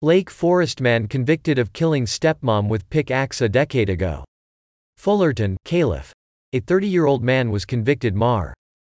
Lake Forest man convicted of killing stepmom with pickaxe a decade ago. Fullerton, Caliph. A 30-year-old man was convicted Mar.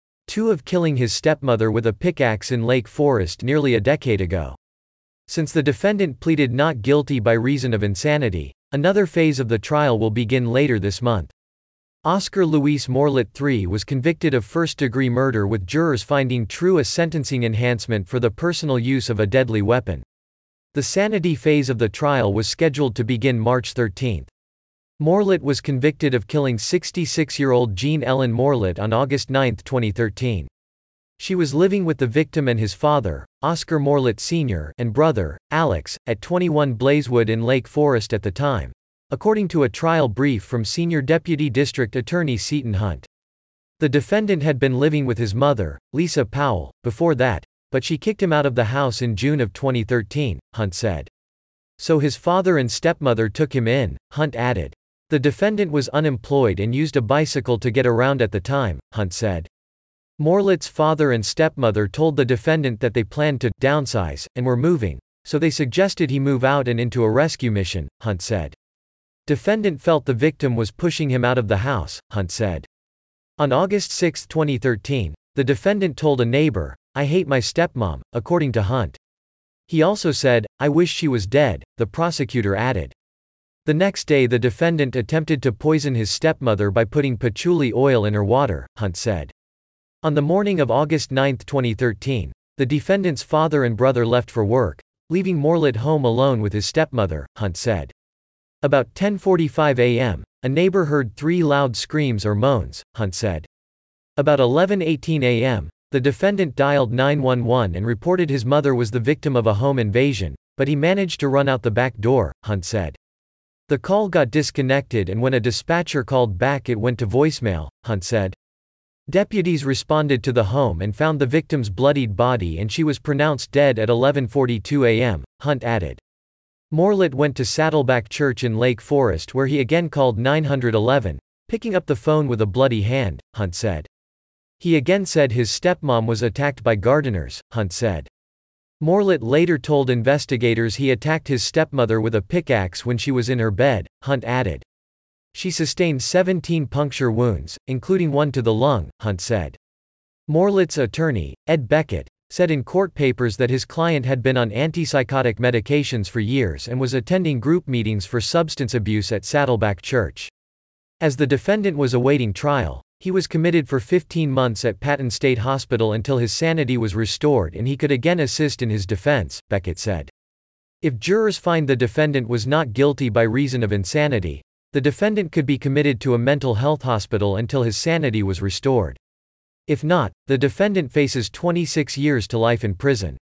2 of killing his stepmother with a pickaxe in Lake Forest nearly a decade ago. Since the defendant pleaded not guilty by reason of insanity, another phase of the trial will begin later this month. Oscar Luis Morlet III was convicted of first-degree murder with jurors finding true a sentencing enhancement for the personal use of a deadly weapon. The sanity phase of the trial was scheduled to begin March 13. Morlet was convicted of killing 66-year-old Jean Ellen Morlet on August 9, 2013. She was living with the victim and his father, Oscar Morlet Sr., and brother, Alex, at 21 Blazewood in Lake Forest at the time, according to a trial brief from Senior Deputy District Attorney Seton Hunt. The defendant had been living with his mother, Lisa Powell, before that, but she kicked him out of the house in June of 2013, Hunt said. So his father and stepmother took him in, Hunt added. The defendant was unemployed and used a bicycle to get around at the time, Hunt said. Morlet's father and stepmother told the defendant that they planned to downsize and were moving, so they suggested he move out and into a rescue mission, Hunt said. Defendant felt the victim was pushing him out of the house, Hunt said. On August 6, 2013, the defendant told a neighbor, "I hate my stepmom," according to Hunt. He also said, "I wish she was dead," the prosecutor added. The next day the defendant attempted to poison his stepmother by putting patchouli oil in her water, Hunt said. On the morning of August 9, 2013, the defendant's father and brother left for work, leaving Morlet home alone with his stepmother, Hunt said. About 10:45 a.m., a neighbor heard 3 loud screams or moans, Hunt said. About 11:18 a.m., the defendant dialed 911 and reported his mother was the victim of a home invasion, but he managed to run out the back door, Hunt said. The call got disconnected and when a dispatcher called back it went to voicemail, Hunt said. Deputies responded to the home and found the victim's bloodied body and she was pronounced dead at 11:42 a.m., Hunt added. Morlet went to Saddleback Church in Lake Forest where he again called 911, picking up the phone with a bloody hand, Hunt said. He again said his stepmom was attacked by gardeners, Hunt said. Morlet later told investigators he attacked his stepmother with a pickaxe when she was in her bed, Hunt added. She sustained 17 puncture wounds, including one to the lung, Hunt said. Morlet's attorney, Ed Beckett, said in court papers that his client had been on antipsychotic medications for years and was attending group meetings for substance abuse at Saddleback Church. As the defendant was awaiting trial, he was committed for 15 months at Patton State Hospital until his sanity was restored and he could again assist in his defense, Beckett said. If jurors find the defendant was not guilty by reason of insanity, the defendant could be committed to a mental health hospital until his sanity was restored. If not, the defendant faces 26 years to life in prison.